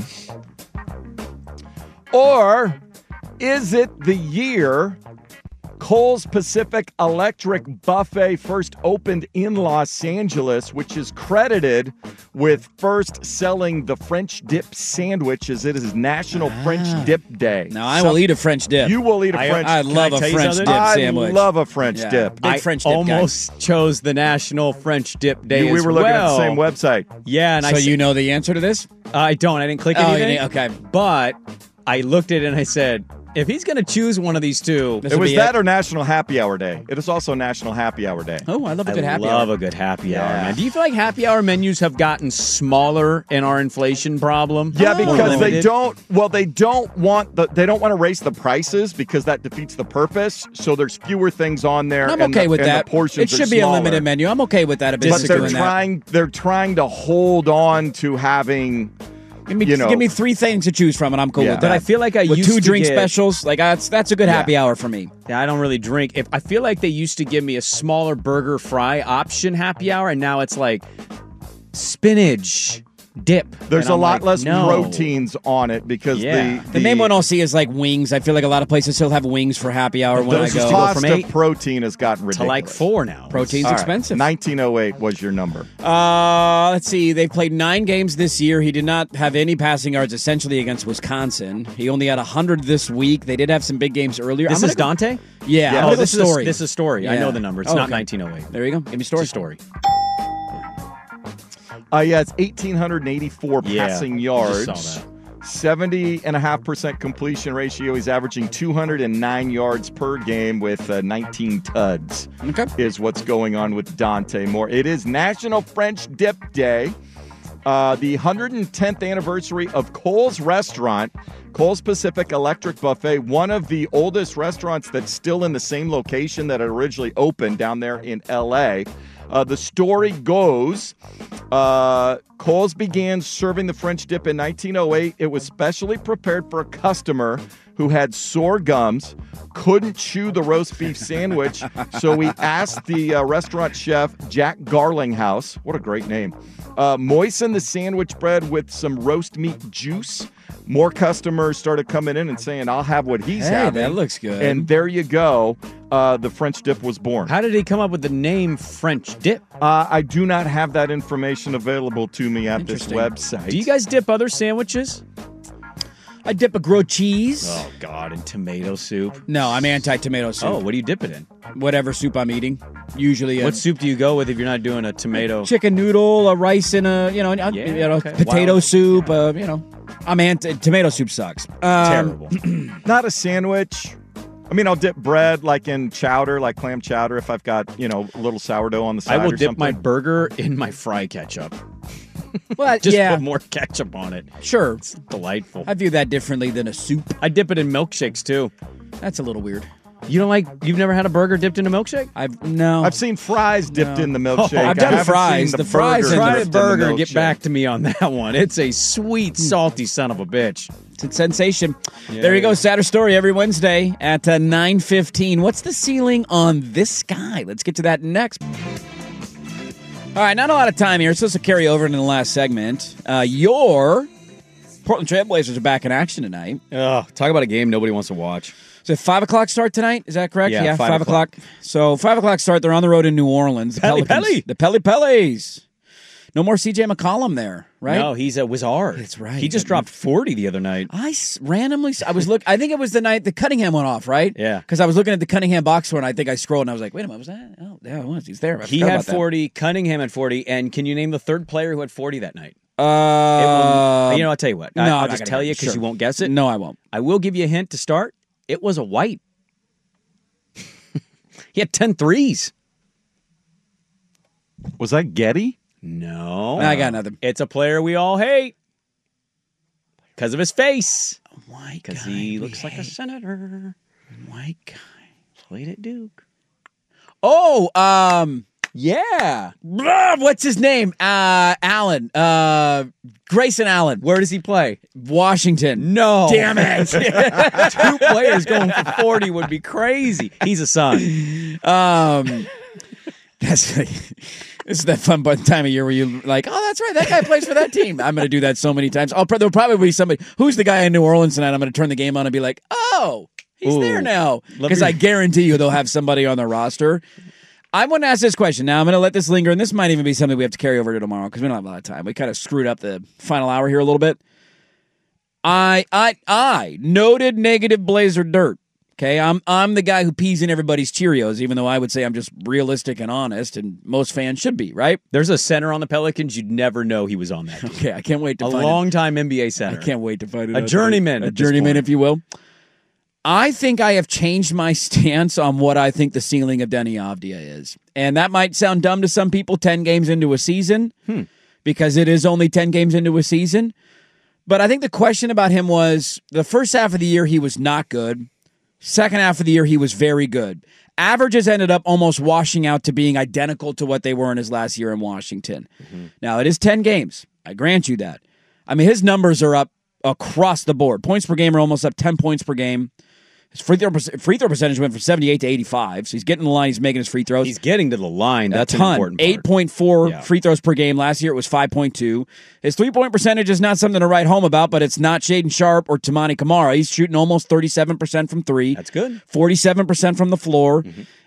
Or is it the year Kohl's Pacific Electric Buffet first opened in Los Angeles, which is credited with first selling the French dip sandwich as it is National French Dip Day? Now, I will eat a French dip. You will eat a French I love a French dip sandwich. I love a French Yeah. dip. Big French dip almost chose the National French Dip Day We as were looking at the well. same website. Yeah, and So you know the answer to this? I don't. I didn't click Oh, you anything. didn't? Okay. But I looked at it and I said, if he's going to choose one of these two, It was that or National Happy Hour Day. It is also National Happy Hour Day. Oh, I love a good happy love hour. a good happy hour, man. Do you feel like happy hour menus have gotten smaller in our inflation problem? Yeah, More because they limited? don't want to raise the prices because that defeats the purpose. So there's fewer things on there. I'm and okay the, with and that. The portions It should are be a smaller. limited menu. I'm okay with that. A But business they're doing trying to hold on to having. Give me three things to choose from, and I'm cool Yeah. with that. But I feel like I with used two to drink get- specials, like that's a good happy hour for me. Yeah, I don't really drink. If I feel like they used to give me a smaller burger fry option happy hour, and now it's like spinach dip. There's And a I'm lot like, less no. proteins on it because The main one I'll see is like wings. I feel like a lot of places still have wings for happy hour when I the go. cost of protein has gotten ridiculous. to like 4 now. Protein's All right, expensive. 1908 was your number. Let's see. They've played 9 games this year. He did not have any passing yards essentially against Wisconsin. He only had 100 this week. They did have some big games earlier. This is Dante? Yeah. Yeah. I'm Oh, gonna go this is a- story. this is story. I Yeah. know the number. It's Oh, not okay. 1908. There you go. Give me story. It's a story. Yeah, it's 1,884 Yeah, passing I yards. just saw that. 70.5% completion ratio. He's averaging 209 yards per game with 19 tuds. Okay. Is what's going on with Dante Moore. It is National French Dip Day. The 110th anniversary of Kohl's Restaurant, Kohl's Pacific Electric Buffet, one of the oldest restaurants that's still in the same location that it originally opened down there in L.A. The story goes, Kohl's began serving the French dip in 1908. It was specially prepared for a customer who had sore gums, couldn't chew the roast beef sandwich, so we asked the restaurant chef, Jack Garlinghouse, what a great name, moisten the sandwich bread with some roast meat juice. More customers started coming in and saying, I'll have what he's Hey, having. that looks good. And there you go. The French dip was born. How did he come up with the name French dip? I do not have that information available to me at this website. Do you guys dip other sandwiches? I dip a grilled cheese. Oh, God, in tomato soup? No, I'm anti-tomato soup. Oh, what do you dip it in? Whatever soup I'm eating. Usually What soup do you go with if you're not doing a tomato? chicken noodle, a rice in a, okay. potato Wild. soup, I'm tomato soup sucks. Terrible. Not a sandwich. I mean, I'll dip bread like in chowder, like clam chowder, if I've got, a little sourdough on the side I will or dip something. my burger in my fry ketchup. Well, Just yeah, put more ketchup on it. sure. It's delightful. I view that differently than a soup. I dip it in milkshakes, too. That's a little weird. You've never had a burger dipped in a milkshake? I've seen fries dipped in the milkshake. I've done I haven't fries. seen The fries burger and Try dipped the in burger and get milkshake. back to me on that one. It's a sweet, salty son of a bitch. It's a sensation. There you go. Sadder story every Wednesday at 9:15. What's the ceiling on this guy? Let's get to that next. All right, not a lot of time here. It's supposed to carry over into the last segment. Your Portland Trailblazers are back in action tonight. Ugh, talk about a game nobody wants to watch. Is it 5 o'clock start tonight? Is that correct? Yeah, 5 o'clock. So 5 o'clock start. They're on the road in New Orleans. The Pelly Pelicans. Pelly. The Pelly Pellies. No more CJ McCollum there, right? No, he's a wizard. That's right. He just dropped 40 the other night. I think it was the night the Cunningham went off, right? Yeah. Because I was looking at the Cunningham box score, and I think I scrolled, and I was like, wait a minute, was that? Oh, yeah, it was. He's there. He had 40. Cunningham had 40. And can you name the third player who had 40 that night? I'll tell you what. I'll just tell you because you won't guess it. No, I won't. I will give you a hint to start. It was a White. He had 10 threes. Was that Getty? No. I got nothing. It's a player we all hate because of his face. White Because he looks like a senator. White guy. Played at Duke. Oh, yeah. What's his name? Allen. Grayson Allen. Where does he play? Washington. No. Damn it. 2 players going for 40 would be crazy. He's a Sun. This is that fun time of year where you're like, oh, that's right, that guy plays for that team. I'm going to do that so many times. There'll probably be somebody, who's the guy in New Orleans tonight? I'm going to turn the game on and be like, oh, he's there now. Because I guarantee you they'll have somebody on their roster. I want to ask this question. Now, I'm going to let this linger, and this might even be something we have to carry over to tomorrow because we don't have a lot of time. We kind of screwed up the final hour here a little bit. I noted negative Blazer dirt. Okay, I'm the guy who pees in everybody's Cheerios, even though I would say I'm just realistic and honest, and most fans should be, right? There's a center on the Pelicans. You'd never know he was on that team. Okay, I can't wait to find it. A long-time NBA center. I can't wait to find it. A journeyman. A journeyman, if you will. I think I have changed my stance on what I think the ceiling of Deni Avdija is. And that might sound dumb to some people 10 games into a season, because it is only 10 games into a season. But I think the question about him was the first half of the year he was not good. Second half of the year, he was very good. Averages ended up almost washing out to being identical to what they were in his last year in Washington. Now, it is 10 games. I grant you that. I mean, his numbers are up across the board. Points per game are almost up 10 points per game. His free throw percentage went from 78 to 85, so he's getting to the line, he's making his free throws. He's getting to the line. That's a ton. An important part. 8.4 free throws per game. Last year it was 5.2. His three-point percentage is not something to write home about, but it's not Shaedon Sharpe or Tamani Kamara. He's shooting almost 37% from three. That's good. 47% from the floor.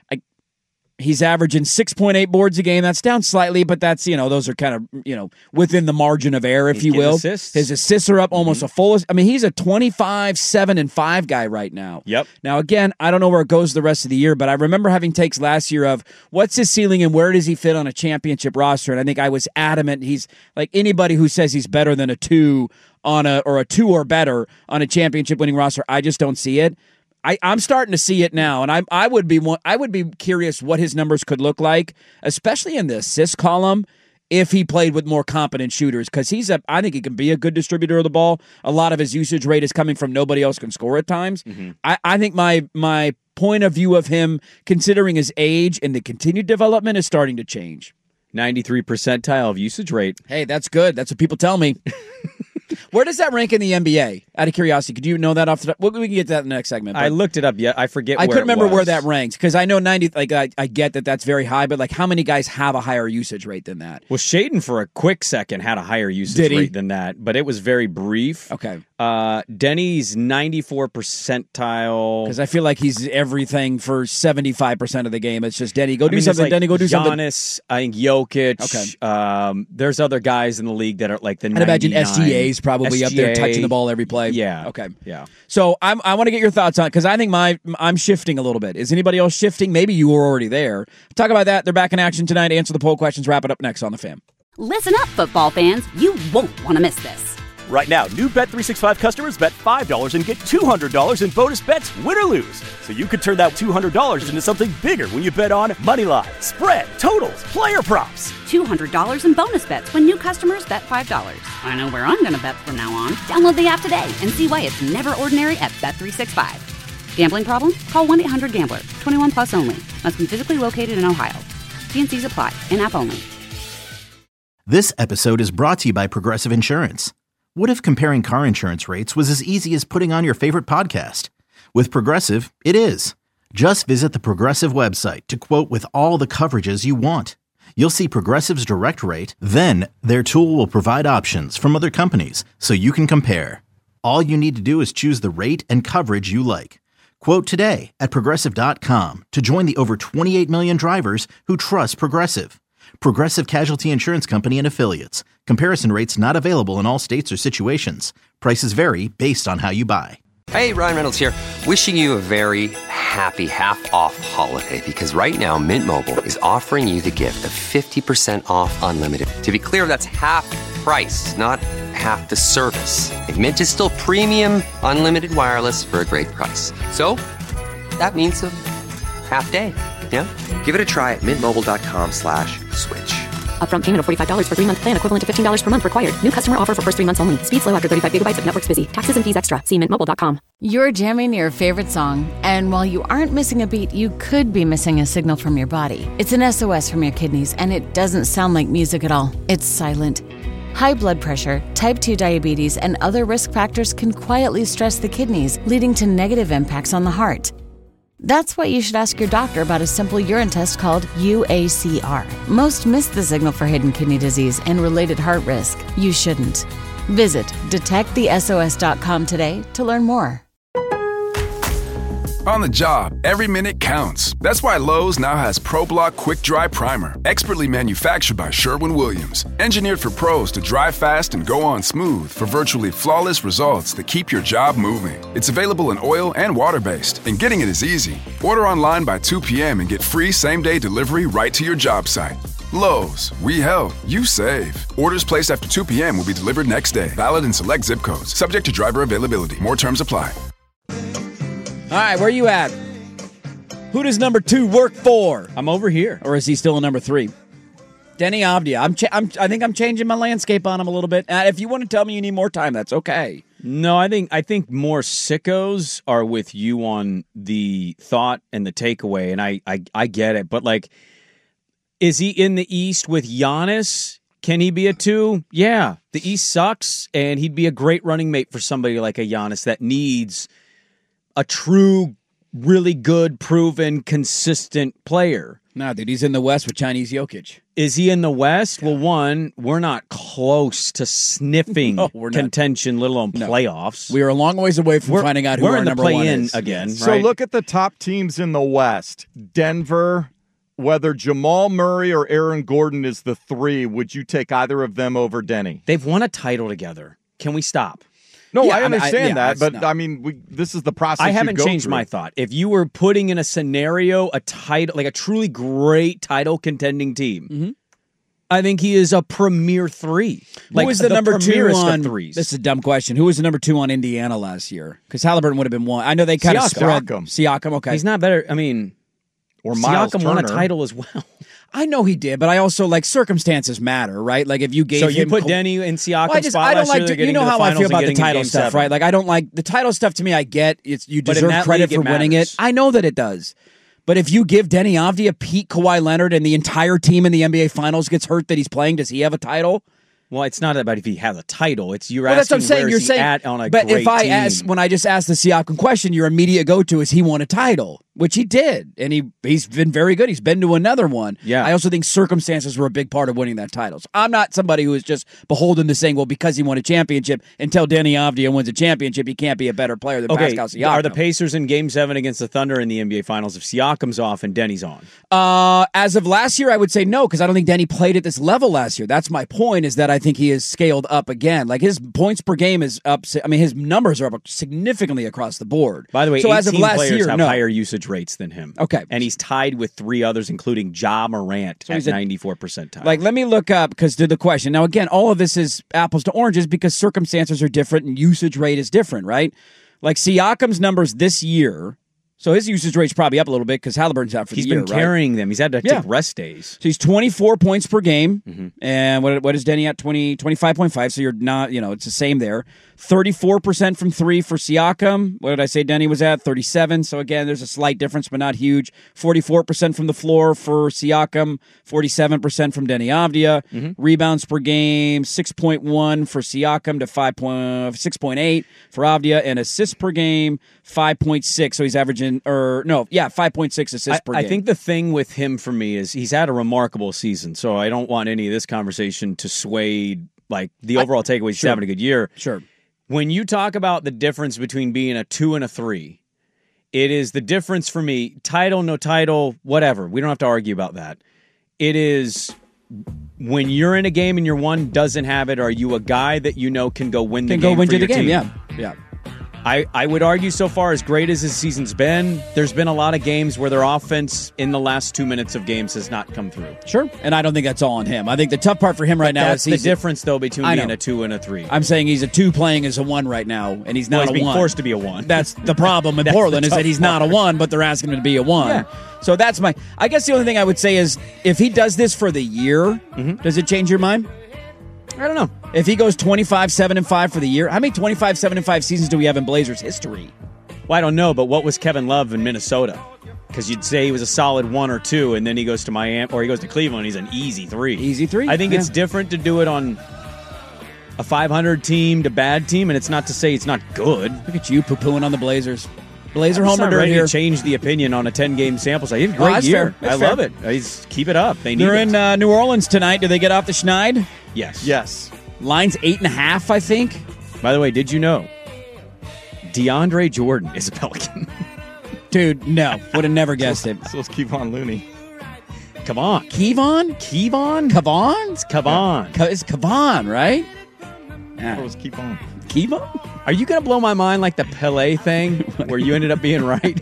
He's averaging 6.8 boards a game. That's down slightly, but that's, those are kind of, within the margin of error, if you will. Assists. His assists are up almost a full. I mean, he's a 25, 7, and 5 guy right now. Yep. Now, again, I don't know where it goes the rest of the year, but I remember having takes last year of what's his ceiling and where does he fit on a championship roster? And I think I was adamant. He's like anybody who says he's better than a 2 or 2 or better on a championship winning roster. I just don't see it. I'm starting to see it now, and I would be curious what his numbers could look like, especially in the assist column, if he played with more competent shooters, because I think he can be a good distributor of the ball. A lot of his usage rate is coming from nobody else can score at times. I think my point of view of him, considering his age and the continued development, is starting to change. 93 percentile of usage rate. Hey, that's good. That's what people tell me. Where does that rank in the NBA? Out of curiosity, could you know that off the top? We can get to that in the next segment. I looked it up. Yeah, I forget. I couldn't remember where that ranks because I know 90. Like I get that that's very high, but like how many guys have a higher usage rate than that? Well, Shaedon for a quick second had a higher usage rate than that, but it was very brief. Okay. Denny's 94 percentile because I feel like he's everything for 75% of the game. It's just Denny, go do something. Like Denny, go do something. Giannis, I think Jokic. Okay. There's other guys in the league that are like the. I'd imagine SGA's probably up there touching the ball every play. Yeah. Okay. Yeah. So I want to get your thoughts on it because I think I'm shifting a little bit. Is anybody else shifting? Maybe you were already there. Talk about that. They're back in action tonight. Answer the poll questions. Wrap it up next on The Fan. Listen up, football fans. You won't want to miss this. Right now, new Bet365 customers bet $5 and get $200 in bonus bets, win or lose. So you could turn that $200 into something bigger when you bet on moneyline, spread, totals, player props. $200 in bonus bets when new customers bet $5. I know where I'm going to bet from now on. Download the app today and see why it's never ordinary at Bet365. Gambling problem? Call 1-800-GAMBLER. 21 plus only. Must be physically located in Ohio. T&Cs apply. In-app only. This episode is brought to you by Progressive Insurance. What if comparing car insurance rates was as easy as putting on your favorite podcast? With Progressive, it is. Just visit the Progressive website to quote with all the coverages you want. You'll see Progressive's direct rate, then their tool will provide options from other companies so you can compare. All you need to do is choose the rate and coverage you like. Quote today at Progressive.com to join the over 28 million drivers who trust Progressive. Progressive Casualty Insurance Company and Affiliates. Comparison rates not available in all states or situations. Prices vary based on how you buy. Hey, Ryan Reynolds here. Wishing you a very happy half-off holiday because right now Mint Mobile is offering you the gift of 50% off unlimited. To be clear, that's half price, not half the service. And Mint is still premium unlimited wireless for a great price. So that means a half day. Yeah? Give it a try at mintmobile.com/switch. Upfront payment of $45 for 3-month plan, equivalent to $15 per month required. New customer offer for first 3 months only. Speed slow after 35 gigabytes if network's busy. Taxes and fees extra. See mintmobile.com. You're jamming your favorite song, and while you aren't missing a beat, you could be missing a signal from your body. It's an SOS from your kidneys, and it doesn't sound like music at all. It's silent. High blood pressure, type 2 diabetes, and other risk factors can quietly stress the kidneys, leading to negative impacts on the heart. That's why you should ask your doctor about a simple urine test called UACR. Most miss the signal for hidden kidney disease and related heart risk. You shouldn't. Visit detectthesos.com today to learn more. On the job, every minute counts. That's why Lowe's now has ProBlock Quick Dry Primer, expertly manufactured by Sherwin-Williams. Engineered for pros to dry fast and go on smooth for virtually flawless results that keep your job moving. It's available in oil and water-based, and getting it is easy. Order online by 2 p.m. and get free same-day delivery right to your job site. Lowe's, we help, you save. Orders placed after 2 p.m. will be delivered next day. Valid in select zip codes. Subject to driver availability. More terms apply. All right, where you at? Who does number 2 work for? I'm over here. Or is he still in number 3? Denny Avdia. I think I'm changing my landscape on him a little bit. If you want to tell me you need more time, that's okay. No, I think more sickos are with you on the thought and the takeaway, and I get it. But, like, is he in the East with Giannis? Can he be a 2? Yeah. The East sucks, and he'd be a great running mate for somebody like a Giannis that needs a true, really good, proven, consistent player. No, dude, he's in the West with Chinese Jokic. Is he in the West? Well, one, we're not close to sniffing contention, let alone playoffs. We are a long ways away from finding out who our number 1 is. Again, So right? look at the top teams in the West. Denver, whether Jamal Murray or Aaron Gordon is the 3, would you take either of them over Denny? They've won a title together. Can we stop? No, Yeah, I understand that, but no. I mean, this is the process. I haven't you go changed through. my thought. If you were putting in a scenario, a title, like a truly great title contending team, I think he is a premier 3. Who was the number 2 premierest on? of threes? This is a dumb question. Who was the number 2 on Indiana last year? Because Halliburton would have been 1. I know they kind of spread Siakam. Okay, He's not better. I mean, or Miles Siakam won a Turner. title as well. I know he did, but I also like circumstances matter, right? Like if you gave So you him put Denny in Siakam's Well, spot I don't last year, like they're you getting know to the how I finals feel and about the getting in title Game stuff, 7. right? Like I don't like the title stuff. To me, I get you But in deserve that credit league, for it winning it. matters. I know that it does. But if you give Denny Avdia, Pete, Kawhi Leonard, and the entire team in the NBA Finals gets hurt that he's playing, does he have a title? Well, it's not about if he has a title. It's you're Well, that's asking what I'm saying. where You're is he saying, at on a but great if I team. ask, when I just asked the Siakam question, your immediate go-to is he won a title, which he did, and he's been very good. He's been to another one. Yeah. I also think circumstances were a big part of winning that title. So I'm not somebody who is just beholden to saying, well, because he won a championship, until Denny Avdia wins a championship, he can't be a better player than Pascal Siakam. Are the Pacers in Game 7 against the Thunder in the NBA Finals if Siakam's off and Denny's on? As of last year, I would say no, because I don't think Denny played at this level last year. That's my point, is that I think he is scaled up again. Like his points per game is up. I mean, his numbers are up significantly across the board. By the way, so 18 as of last players year, have no. higher usage rates than him. Okay. And he's tied with 3 others, including Ja Morant So at he's a- 94 percentile. Like, let me look up, because to the question. Now, again, all of this is apples to oranges because circumstances are different and usage rate is different, right? Like Siakam's numbers this year, so his usage rate's probably up a little bit because Halliburton's out for he's the year, been right? carrying them. He's had to take rest days. So he's 24 points per game. And what is Denny at? 25.5. So you're not, it's the same there. 34% from 3 for Siakam. What did I say Denny was at? 37. So again, there's a slight difference, but not huge. 44% from the floor for Siakam. 47% from Denny Avdia. Rebounds per game, 6.1 for Siakam to 6.8 for Avdia. And assists per game, 5.6. So he's averaging, 5.6 assists per game. I think the thing with him for me is he's had a remarkable season, so I don't want any of this conversation to sway like the overall takeaway. He's having a good year. Sure. When you talk about the difference between being a 2 and a 3, it is the difference for me, title, no title, whatever. We don't have to argue about that. It is when you're in a game and your one doesn't have it, are you a guy that you know can go win the game? Yeah. I would argue so far, as great as this season's been, there's been a lot of games where their offense in the last 2 minutes of games has not come through. Sure. And I don't think that's all on him. I think the tough part for him right now is the difference, though, between being a 2 and a 3. I'm saying he's a 2 playing as a 1 right now, and he's not he's a being 1. forced to be a 1. That's the problem in Portland, is that he's not a 1, but they're asking him to be a 1. Yeah. So that's I guess the only thing I would say is, if he does this for the year, does it change your mind? I don't know. If he goes 25-7-5 for the year, how many 25-7-5 seasons do we have in Blazers history? Well, I don't know, but what was Kevin Love in Minnesota? Because you'd say he was a solid 1 or 2, and then he goes to Miami, or he goes to Cleveland, he's an easy 3. Easy 3? I think it's different to do it on a 500 team to bad team, and it's not to say it's not good. Look at you poo-pooing on the Blazers. Blazer I'm homer not dirt ready here. to change the opinion on a 10-game sample size. He had a great year. I love it. Keep it up. They need They're it. in New Orleans tonight. Do they get off the Schneid? Yes. Line's 8.5, I think. By the way, did you know DeAndre Jordan is a Pelican? Dude, no. Would have never guessed it. So it's Kevon Looney. Come on. Kevon? Kavon? It's Kavon. It's Kavon, right? It was Kevon. Kevon? Are you going to blow my mind like the Pele thing where you ended up being right?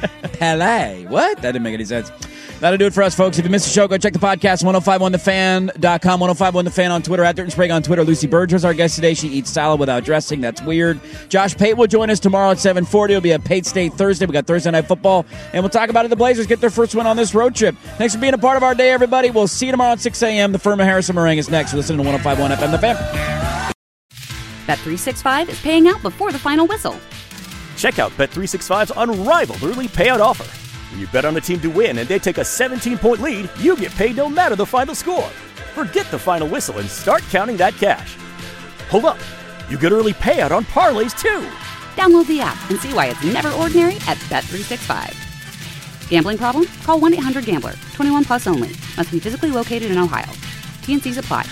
Pele. What? That didn't make any sense. That'll do it for us, folks. If you missed the show, go check the podcast, 1051thefan.com, 1051thefan on Twitter, at Dirt and Sprague on Twitter. Lucy Burge was our guest today. She eats salad without dressing. That's weird. Josh Pate will join us tomorrow at 7:40. It'll be at Pate State Thursday. We got Thursday Night Football, and we'll talk about it. The Blazers get their first win on this road trip. Thanks for being a part of our day, everybody. We'll see you tomorrow at 6 a.m. The firm of Harrison Meringue is next. You're listening to 1051 FM, The Fan. Bet365 is paying out before the final whistle. Check out Bet365's unrivaled early payout offer. When you bet on a team to win and they take a 17-point lead, you get paid no matter the final score. Forget the final whistle and start counting that cash. Hold up. You get early payout on parlays, too. Download the app and see why it's never ordinary at Bet365. Gambling problem? Call 1-800-GAMBLER. 21 plus only. Must be physically located in Ohio. T&Cs apply.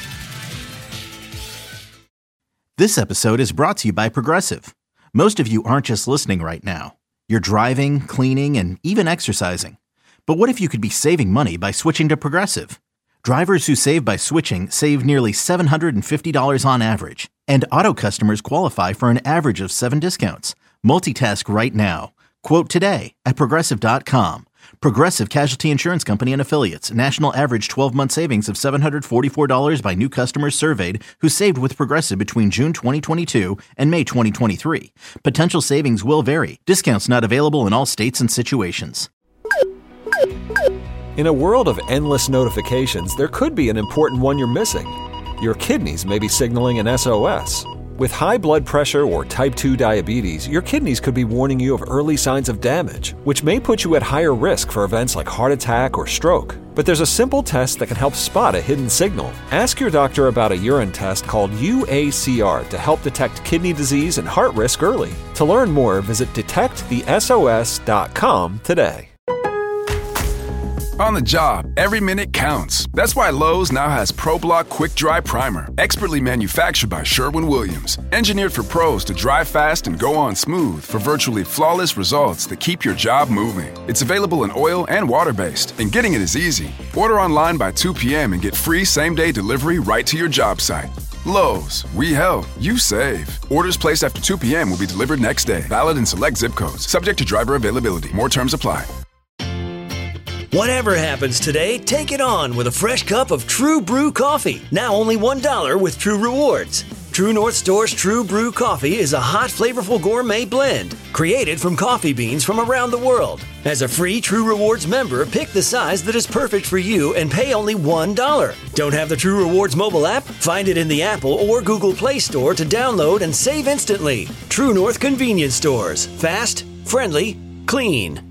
This episode is brought to you by Progressive. Most of you aren't just listening right now. You're driving, cleaning, and even exercising. But what if you could be saving money by switching to Progressive? Drivers who save by switching save nearly $750 on average. And auto customers qualify for an average of 7 discounts. Multitask right now. Quote today at Progressive.com. Progressive Casualty Insurance Company and Affiliates. National average 12-month savings of $744 by new customers surveyed who saved with Progressive between June 2022 and May 2023. Potential savings will vary. Discounts not available in all states and situations. In a world of endless notifications, there could be an important one you're missing. Your kidneys may be signaling an SOS. With high blood pressure or type 2 diabetes, your kidneys could be warning you of early signs of damage, which may put you at higher risk for events like heart attack or stroke. But there's a simple test that can help spot a hidden signal. Ask your doctor about a urine test called UACR to help detect kidney disease and heart risk early. To learn more, visit detectthesos.com today. On the job, every minute counts. That's why Lowe's now has ProBlock Quick Dry Primer, expertly manufactured by Sherwin-Williams. Engineered for pros to dry fast and go on smooth for virtually flawless results that keep your job moving. It's available in oil and water-based, and getting it is easy. Order online by 2 p.m. and get free same-day delivery right to your job site. Lowe's, we help, you save. Orders placed after 2 p.m. will be delivered next day. Valid in select zip codes. Subject to driver availability. More terms apply. Whatever happens today, take it on with a fresh cup of True Brew coffee. Now only $1 with True Rewards. True North Store's True Brew coffee is a hot, flavorful gourmet blend created from coffee beans from around the world. As a free True Rewards member, pick the size that is perfect for you and pay only $1. Don't have the True Rewards mobile app? Find it in the Apple or Google Play Store to download and save instantly. True North Convenience Stores. Fast, friendly, clean.